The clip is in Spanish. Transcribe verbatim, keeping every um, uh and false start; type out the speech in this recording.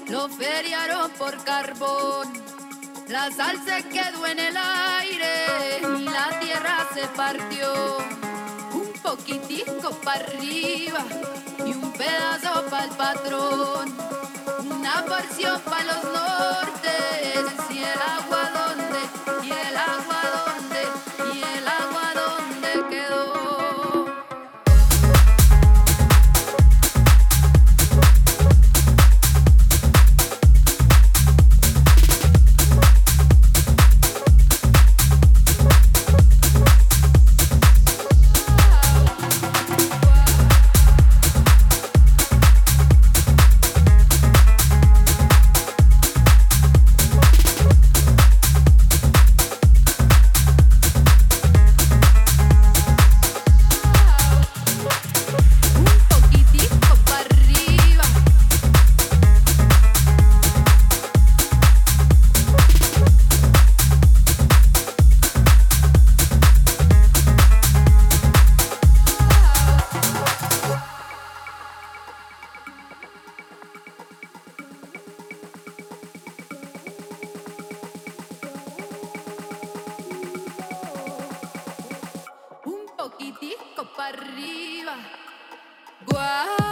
lo feriaron por carbón. La sal se quedó en el aire y la tierra se partió. Un poquitico para arriba y un pedazo para el patrón. Una porción para los nortes y el agua donde, y el agua donde, y el agua donde quedó. Poquitico para arriba. Guau.